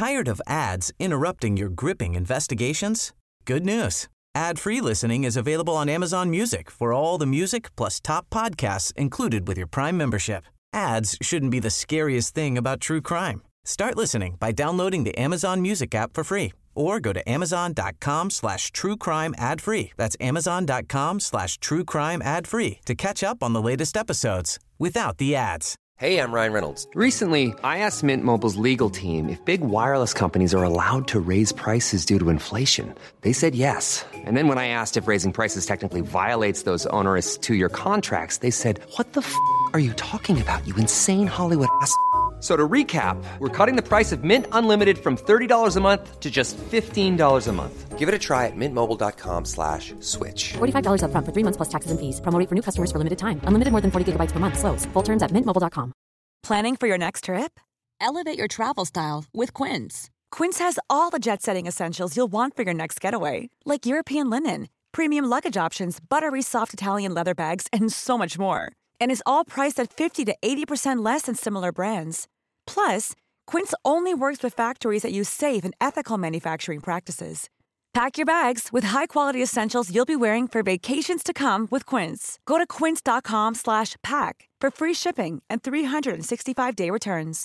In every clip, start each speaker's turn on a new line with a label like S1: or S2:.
S1: Tired of ads interrupting your gripping investigations? Good news. Ad-free listening is available on Amazon Music for all the music plus top podcasts included with your Prime membership. Ads shouldn't be the scariest thing about true crime. Start listening by downloading the Amazon Music app for free or go to amazon.com/truecrime ad-free. That's amazon.com/truecrime ad-free to catch up on the latest episodes without the ads.
S2: Hey, I'm Ryan Reynolds. Recently, I asked Mint Mobile's legal team if big wireless companies are allowed to raise prices due to inflation. They said yes. And then when I asked if raising prices technically violates those onerous two-year contracts, they said, "What the f*** are you talking about, you insane Hollywood ass?" So to recap, we're cutting the price of Mint Unlimited from $30 a month to just $15 a month. Give it a try at mintmobile.com/switch.
S3: $45 up front for 3 months plus taxes and fees. Promo rate for new customers for limited time. Unlimited more than 40 gigabytes per month. Slows full terms at mintmobile.com.
S4: Planning for your next trip? Elevate your travel style with Quince. Quince has all the jet-setting essentials you'll want for your next getaway, like European linen, premium luggage options, buttery soft Italian leather bags, and so much more. And is all priced at 50 to 80% less than similar brands. Plus, Quince only works with factories that use safe and ethical manufacturing practices. Pack your bags with high-quality essentials you'll be wearing for vacations to come with Quince. Go to quince.com/pack for free shipping and 365-day returns.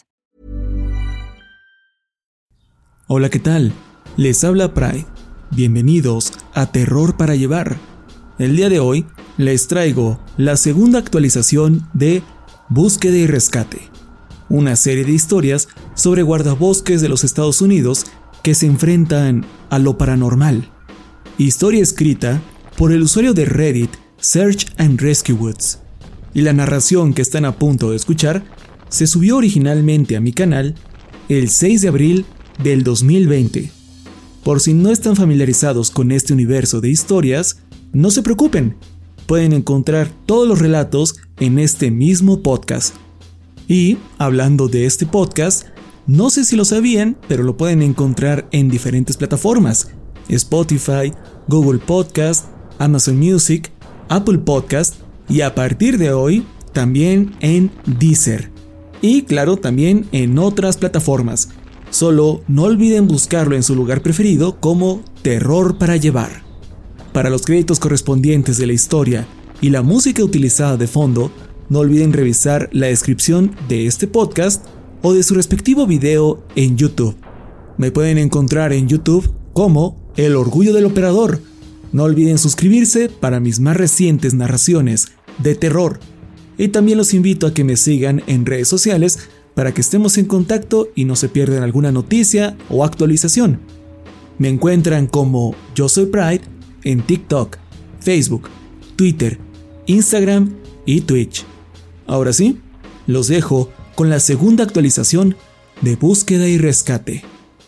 S5: Hola, ¿qué tal? Les habla Pride. Bienvenidos a Terror para Llevar. El día de hoy les traigo la segunda actualización de Búsqueda y Rescate, una serie de historias sobre guardabosques de los Estados Unidos que se enfrentan a lo paranormal. Historia escrita por el usuario de Reddit Search and Rescue Woods. Y la narración que están a punto de escuchar se subió originalmente a mi canal el 6 de abril del 2020. Por si no están familiarizados con este universo de historias, no se preocupen, pueden encontrar todos los relatos en este mismo podcast. Y, hablando de este podcast, no sé si lo sabían, pero lo pueden encontrar en diferentes plataformas: Spotify, Google Podcast, Amazon Music, Apple Podcast y a partir de hoy también en Deezer. Y claro, también en otras plataformas. Solo no olviden buscarlo en su lugar preferido como Terror para Llevar. Para los créditos correspondientes de la historia y la música utilizada de fondo, no olviden revisar la descripción de este podcast o de su respectivo video en YouTube. Me pueden encontrar en YouTube como El Orgullo del Operador. No olviden suscribirse para mis más recientes narraciones de terror. Y también los invito a que me sigan en redes sociales para que estemos en contacto y no se pierdan alguna noticia o actualización. Me encuentran como Yo Soy Pride en TikTok, Facebook, Twitter, Instagram y Twitch. Ahora sí, los dejo con la segunda actualización de Búsqueda y Rescate.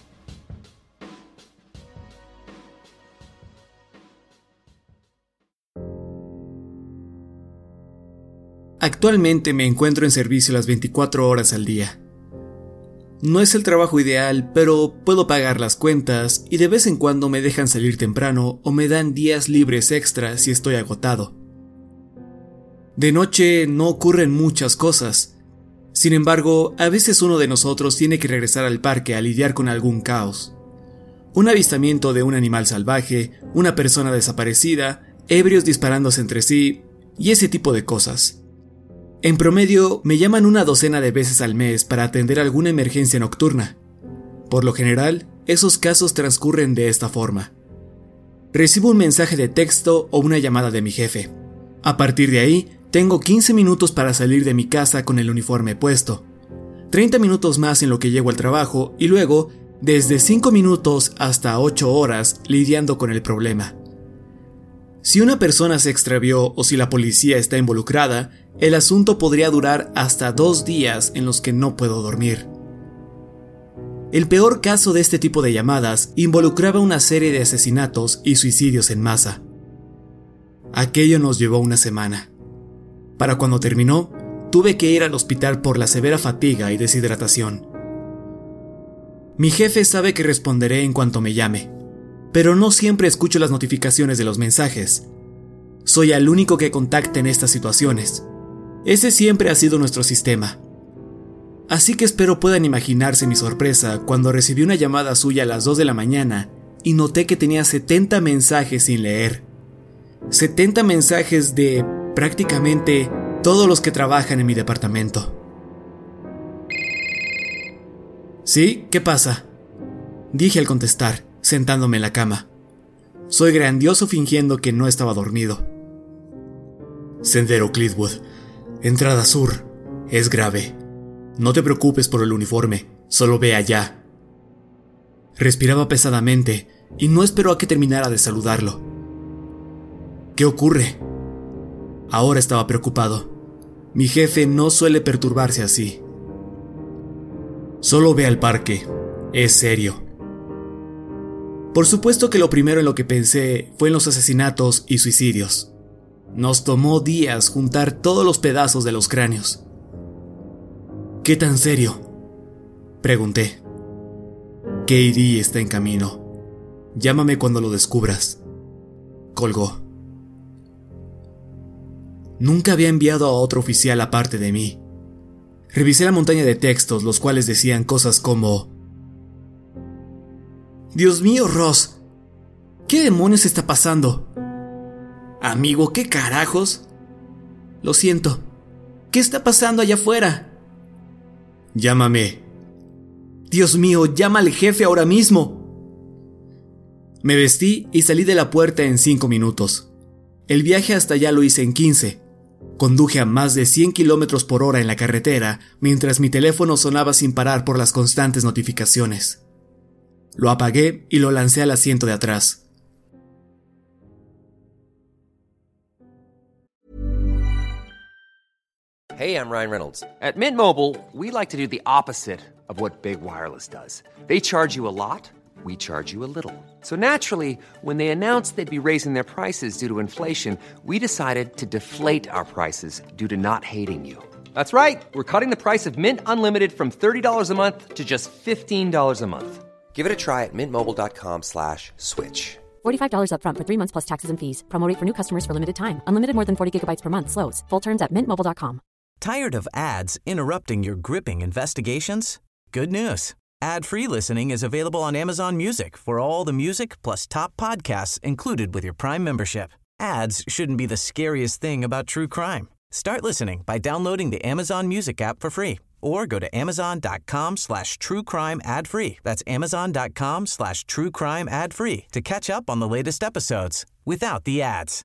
S5: Actualmente me encuentro en servicio las 24 horas al día. No es el trabajo ideal, pero puedo pagar las cuentas y de vez en cuando me dejan salir temprano o me dan días libres extra si estoy agotado. De noche no ocurren muchas cosas. Sin embargo, a veces uno de nosotros tiene que regresar al parque a lidiar con algún caos. Un avistamiento de un animal salvaje, una persona desaparecida, ebrios disparándose entre sí y ese tipo de cosas. En promedio, me llaman una docena de veces al mes para atender alguna emergencia nocturna. Por lo general, esos casos transcurren de esta forma. Recibo un mensaje de texto o una llamada de mi jefe. A partir de ahí, tengo 15 minutos para salir de mi casa con el uniforme puesto, 30 minutos más en lo que llego al trabajo y luego, desde 5 minutos hasta 8 horas lidiando con el problema. Si una persona se extravió o si la policía está involucrada, el asunto podría durar hasta 2 días en los que no puedo dormir. El peor caso de este tipo de llamadas involucraba una serie de asesinatos y suicidios en masa. Aquello nos llevó una semana. Para cuando terminó, tuve que ir al hospital por la severa fatiga y deshidratación. Mi jefe sabe que responderé en cuanto me llame, pero no siempre escucho las notificaciones de los mensajes. Soy el único que contacta en estas situaciones. Ese siempre ha sido nuestro sistema. Así que espero puedan imaginarse mi sorpresa cuando recibí una llamada suya a las 2 de la mañana y noté que tenía 70 mensajes sin leer. 70 mensajes de prácticamente todos los que trabajan en mi departamento. ¿Sí? ¿Qué pasa?, dije al contestar, sentándome en la cama. Soy grandioso fingiendo que no estaba dormido. Sendero Clitwood, entrada sur. Es grave. No te preocupes por el uniforme, solo ve allá. Respiraba pesadamente y no esperó a que terminara de saludarlo. ¿Qué ocurre? Ahora estaba preocupado. Mi jefe no suele perturbarse así. Solo ve al parque. Es serio. Por supuesto que lo primero en lo que pensé fue en los asesinatos y suicidios. Nos tomó días juntar todos los pedazos de los cráneos. ¿Qué tan serio?, pregunté. KD está en camino. Llámame cuando lo descubras. Colgó. Nunca había enviado a otro oficial aparte de mí. Revisé la montaña de textos, los cuales decían cosas como: Dios mío, Ross, ¿qué demonios está pasando? Amigo, ¿qué carajos? Lo siento. ¿Qué está pasando allá afuera? Llámame. Dios mío, llama al jefe ahora mismo. Me vestí y salí de la puerta en 5 minutos. El viaje hasta allá lo hice en 15. Conduje a más de 100 kilómetros por hora en la carretera mientras mi teléfono sonaba sin parar por las constantes notificaciones. Lo apagué y lo lancé al asiento de atrás.
S2: Hey, I'm Ryan Reynolds. At Mint Mobile, we like to do the opposite of what Big Wireless does. They charge you a lot, we charge you a little. So naturally, when they announced they'd be raising their prices due to inflation, we decided to deflate our prices due to not hating you. That's right. We're cutting the price of Mint Unlimited from $30 a month to just $15 a month. Give it a try at mintmobile.com/switch.
S3: $45 up front for 3 months plus taxes and fees. Promo rate for new customers for limited time. Unlimited more than 40 gigabytes per month slows. Full terms at mintmobile.com.
S1: Tired of ads interrupting your gripping investigations? Good news. Ad-free listening is available on Amazon Music for all the music plus top podcasts included with your Prime membership. Ads shouldn't be the scariest thing about true crime. Start listening by downloading the Amazon Music app for free or go to amazon.com/truecrime ad-free. That's amazon.com/truecrime ad-free to catch up on the latest episodes without the ads.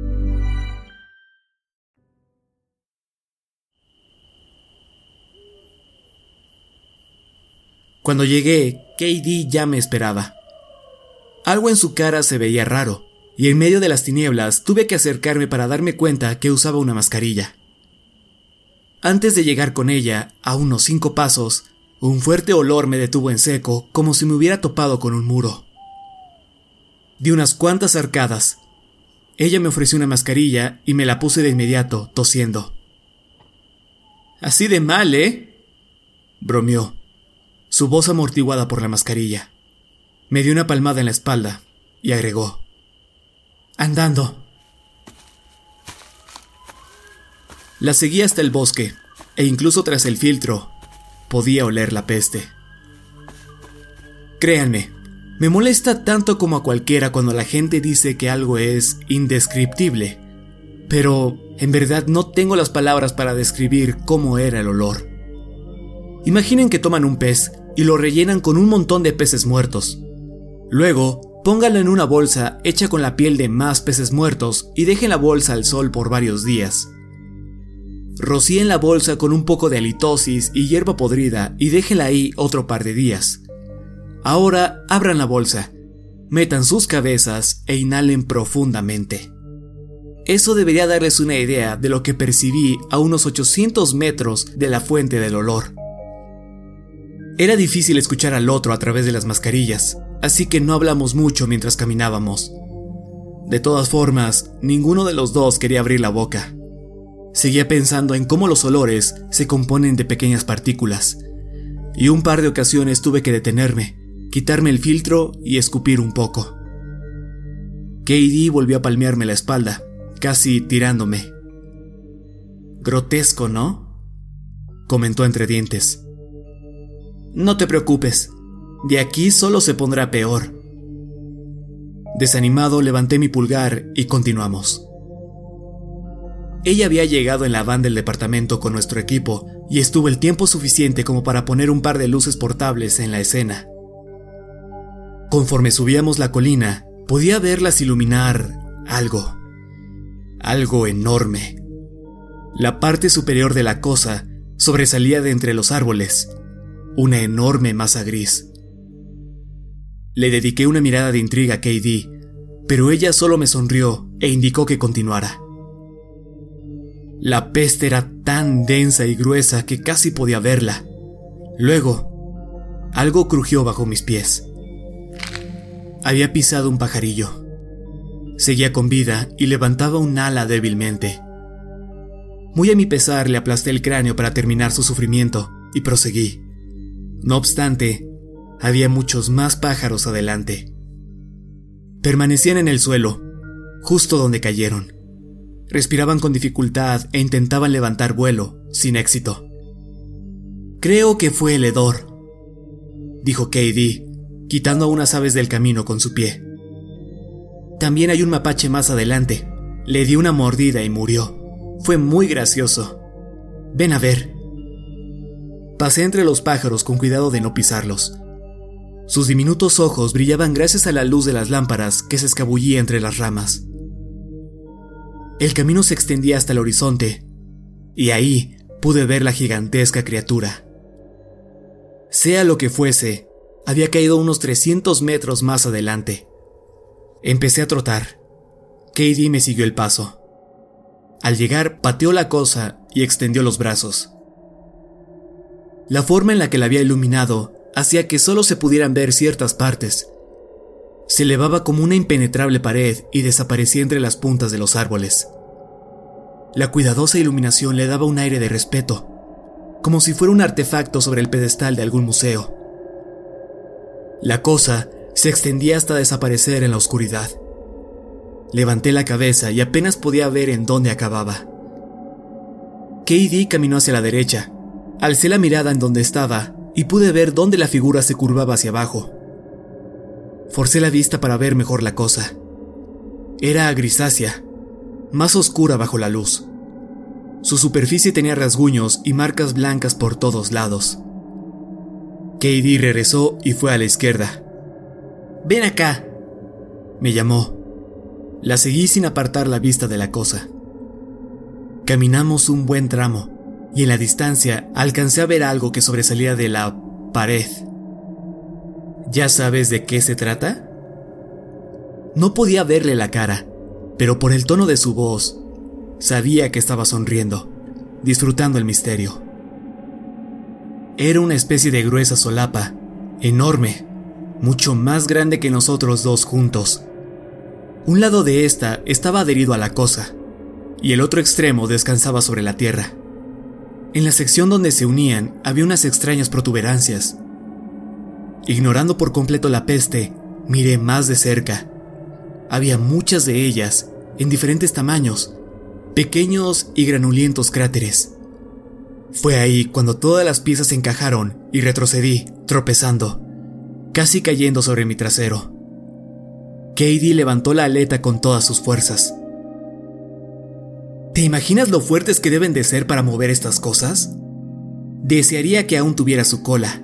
S5: Cuando llegué, KD ya me esperaba. Algo en su cara se veía raro, y en medio de las tinieblas tuve que acercarme para darme cuenta que usaba una mascarilla. Antes de llegar con ella, a unos 5 pasos, un fuerte olor me detuvo en seco, como si me hubiera topado con un muro. Di unas cuantas arcadas. Ella me ofreció una mascarilla y me la puse de inmediato, tosiendo. «Así de mal, ¿eh?», bromeó, su voz amortiguada por la mascarilla. Me dio una palmada en la espalda y agregó: «Andando». La seguí hasta el bosque, e incluso tras el filtro, podía oler la peste. Créanme, me molesta tanto como a cualquiera cuando la gente dice que algo es indescriptible, pero en verdad no tengo las palabras para describir cómo era el olor. Imaginen que toman un pez y lo rellenan con un montón de peces muertos. Luego, pónganlo en una bolsa hecha con la piel de más peces muertos y dejen la bolsa al sol por varios días. Rocíen la bolsa con un poco de halitosis y hierba podrida y déjenla ahí otro par de días. Ahora abran la bolsa, metan sus cabezas e inhalen profundamente. Eso debería darles una idea de lo que percibí a unos 800 metros de la fuente del olor. Era difícil escuchar al otro a través de las mascarillas, así que no hablamos mucho mientras caminábamos. De todas formas, ninguno de los dos quería abrir la boca. Seguía pensando en cómo los olores se componen de pequeñas partículas, y un par de ocasiones tuve que detenerme, quitarme el filtro y escupir un poco. KD volvió a palmearme la espalda, casi tirándome. «Grotesco, ¿no?», comentó entre dientes. No te preocupes, de aquí solo se pondrá peor. Desanimado, levanté mi pulgar y continuamos. Ella había llegado en la van del departamento con nuestro equipo y estuvo el tiempo suficiente como para poner un par de luces portables en la escena. Conforme subíamos la colina, podía verlas iluminar algo enorme. La parte superior de la cosa sobresalía de entre los árboles, una enorme masa gris. Le dediqué una mirada de intriga a Katie, pero ella solo me sonrió e indicó que continuara. La peste era tan densa y gruesa que casi podía verla. Luego, algo crujió bajo mis pies. Había pisado un pajarillo. Seguía con vida y levantaba un ala débilmente. Muy a mi pesar le aplasté el cráneo para terminar su sufrimiento y proseguí. No obstante, había muchos más pájaros adelante. Permanecían en el suelo, justo donde cayeron. Respiraban con dificultad e intentaban levantar vuelo, sin éxito. «Creo que fue el hedor», dijo Katie, quitando a unas aves del camino con su pie. «También hay un mapache más adelante. Le di una mordida y murió. Fue muy gracioso. Ven a ver». Pasé entre los pájaros con cuidado de no pisarlos. Sus diminutos ojos brillaban gracias a la luz de las lámparas que se escabullía entre las ramas. El camino se extendía hasta el horizonte, y ahí pude ver la gigantesca criatura. Sea lo que fuese, había caído unos 300 metros más adelante. Empecé a trotar. Katie me siguió el paso. Al llegar, pateó la cosa y extendió los brazos. La forma en la que la había iluminado hacía que solo se pudieran ver ciertas partes. Se elevaba como una impenetrable pared y desaparecía entre las puntas de los árboles. La cuidadosa iluminación le daba un aire de respeto, como si fuera un artefacto sobre el pedestal de algún museo. La cosa se extendía hasta desaparecer en la oscuridad. Levanté la cabeza y apenas podía ver en dónde acababa. Katie caminó hacia la derecha. Alcé la mirada en donde estaba y pude ver dónde la figura se curvaba hacia abajo. Forcé la vista para ver mejor la cosa. Era grisácea, más oscura bajo la luz. Su superficie tenía rasguños y marcas blancas por todos lados. Katie regresó y fue a la izquierda. «Ven acá», me llamó. La seguí sin apartar la vista de la cosa. Caminamos un buen tramo, y en la distancia alcancé a ver algo que sobresalía de la pared. ¿Ya sabes de qué se trata? No podía verle la cara, pero por el tono de su voz, sabía que estaba sonriendo, disfrutando el misterio. Era una especie de gruesa solapa, enorme, mucho más grande que nosotros dos juntos. Un lado de esta estaba adherido a la cosa, y el otro extremo descansaba sobre la tierra. En la sección donde se unían había unas extrañas protuberancias. Ignorando por completo la peste, miré más de cerca. Había muchas de ellas, en diferentes tamaños, pequeños y granulientos cráteres. Fue ahí cuando todas las piezas se encajaron y retrocedí, tropezando, casi cayendo sobre mi trasero. Katie levantó la aleta con todas sus fuerzas. ¿Te imaginas lo fuertes que deben de ser para mover estas cosas? Desearía que aún tuviera su cola.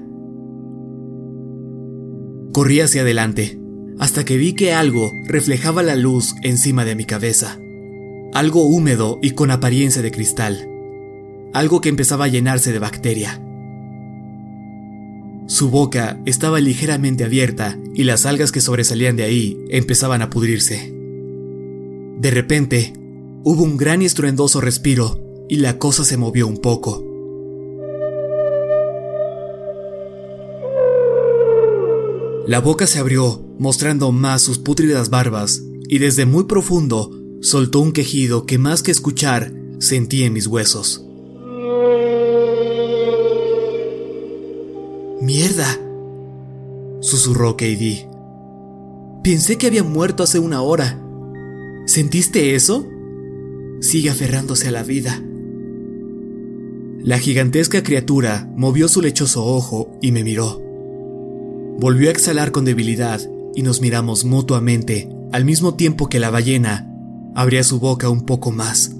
S5: Corrí hacia adelante, hasta que vi que algo reflejaba la luz encima de mi cabeza. Algo húmedo y con apariencia de cristal. Algo que empezaba a llenarse de bacteria. Su boca estaba ligeramente abierta y las algas que sobresalían de ahí empezaban a pudrirse. De repente, hubo un gran y estruendoso respiro y la cosa se movió un poco. La boca se abrió, mostrando más sus pútridas barbas, y desde muy profundo soltó un quejido que más que escuchar, sentí en mis huesos. «¡Mierda!», susurró Katie. «Pensé que había muerto hace una hora. ¿Sentiste eso? Sigue aferrándose a la vida». La gigantesca criatura movió su lechoso ojo y me miró. Volvió a exhalar con debilidad y nos miramos mutuamente al mismo tiempo que la ballena abría su boca un poco más.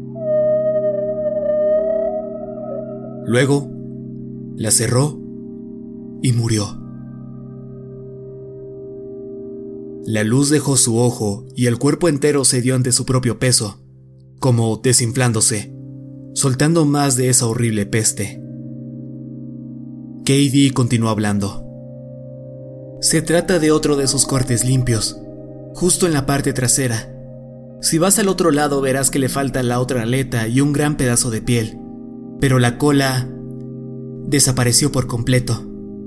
S5: Luego, la cerró y murió. La luz dejó su ojo y el cuerpo entero cedió ante su propio peso, como desinflándose, soltando más de esa horrible peste. KD continuó hablando. Se trata de otro de esos cortes limpios, justo en la parte trasera. Si vas al otro lado verás que le falta la otra aleta y un gran pedazo de piel, pero la cola desapareció por completo.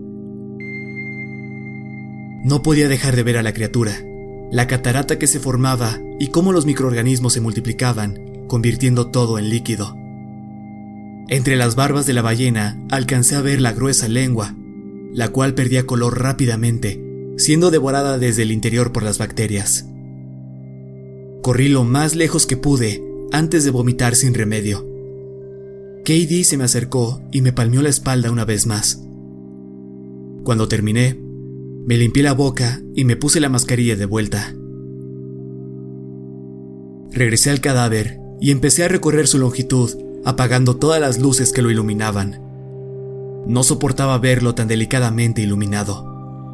S5: No podía dejar de ver a la criatura, la catarata que se formaba y cómo los microorganismos se multiplicaban, convirtiendo todo en líquido. Entre las barbas de la ballena alcancé a ver la gruesa lengua, la cual perdía color rápidamente, siendo devorada desde el interior por las bacterias. Corrí lo más lejos que pude antes de vomitar sin remedio. KD se me acercó y me palmeó la espalda una vez más. Cuando terminé, me limpié la boca y me puse la mascarilla de vuelta. Regresé al cadáver y empecé a recorrer su longitud, apagando todas las luces que lo iluminaban. No soportaba verlo tan delicadamente iluminado.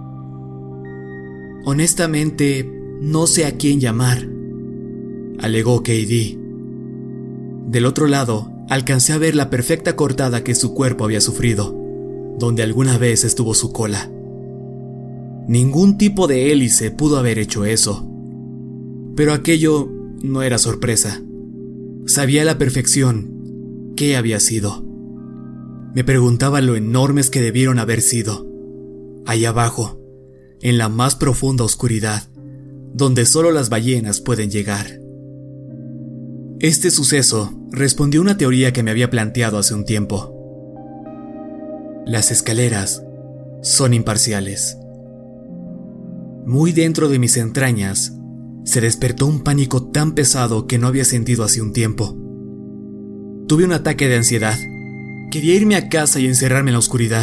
S5: Honestamente, no sé a quién llamar, alegó KD. Del otro lado, alcancé a ver la perfecta cortada que su cuerpo había sufrido, donde alguna vez estuvo su cola. Ningún tipo de hélice pudo haber hecho eso. Pero aquello no era sorpresa. Sabía a la perfección qué había sido. Me preguntaba lo enormes que debieron haber sido. Ahí abajo, en la más profunda oscuridad, donde solo las ballenas pueden llegar. Este suceso respondió a una teoría que me había planteado hace un tiempo. Las escaleras son imparciales. Muy dentro de mis entrañas, se despertó un pánico tan pesado que no había sentido hace un tiempo. Tuve un ataque de ansiedad. Quería irme a casa y encerrarme en la oscuridad.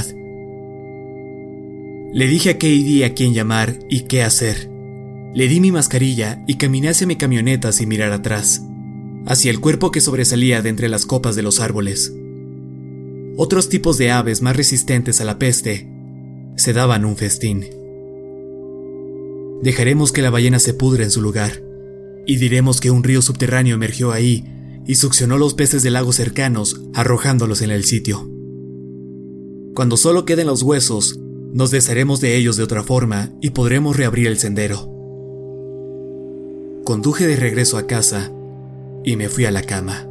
S5: Le dije a KD a quién llamar y qué hacer. Le di mi mascarilla y caminé hacia mi camioneta sin mirar atrás, hacia el cuerpo que sobresalía de entre las copas de los árboles. Otros tipos de aves más resistentes a la peste se daban un festín. Dejaremos que la ballena se pudra en su lugar, y diremos que un río subterráneo emergió ahí y succionó los peces de lagos cercanos, arrojándolos en el sitio. Cuando solo queden los huesos, nos desharemos de ellos de otra forma y podremos reabrir el sendero. Conduje de regreso a casa y me fui a la cama.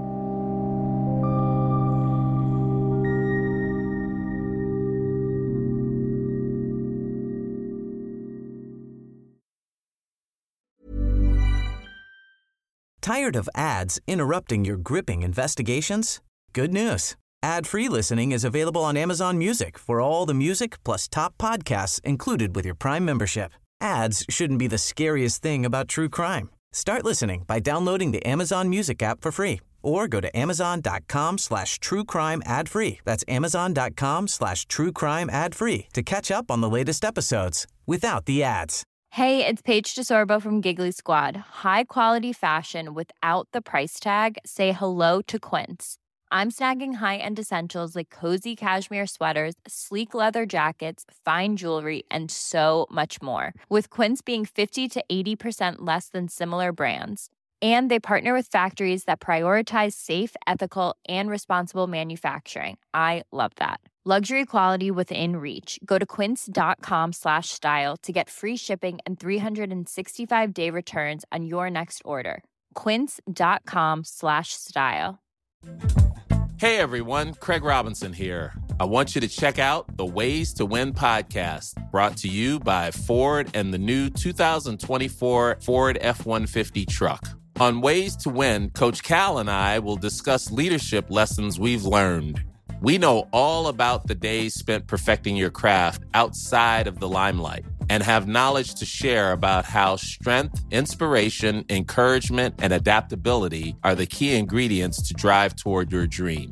S1: Tired of ads interrupting your gripping investigations? Good news. Ad-free listening is available on Amazon Music for all the music plus top podcasts included with your Prime membership. Ads shouldn't be the scariest thing about true crime. Start listening by downloading the Amazon Music app for free or go to amazon.com/truecrime ad-free. That's amazon.com/truecrime ad-free to catch up on the latest episodes without the ads.
S6: Hey, it's Paige DeSorbo from Giggly Squad. High quality fashion without the price tag. Say hello to Quince. I'm snagging high-end essentials like cozy cashmere sweaters, sleek leather jackets, fine jewelry, and so much more. With Quince being 50 to 80% less than similar brands. And they partner with factories that prioritize safe, ethical, and responsible manufacturing. I love that. Luxury quality within reach. Go to quince.com/style to get free shipping and 365-day returns on your next order. Quince.com/style.
S7: Hey everyone, Craig Robinson here. I want you to check out the Ways to Win podcast, brought to you by Ford and the new 2024 Ford F-150 truck. On Ways to Win, Coach Cal and I will discuss leadership lessons we've learned. We know all about the days spent perfecting your craft outside of the limelight and have knowledge to share about how strength, inspiration, encouragement, and adaptability are the key ingredients to drive toward your dreams.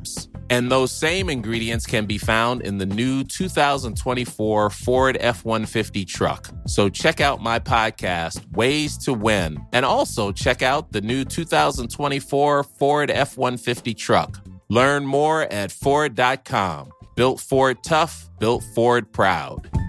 S7: And those same ingredients can be found in the new 2024 Ford F-150 truck. So check out my podcast, Ways to Win, and also check out the new 2024 Ford F-150 truck. Learn more at Ford.com. Built Ford tough, built Ford proud.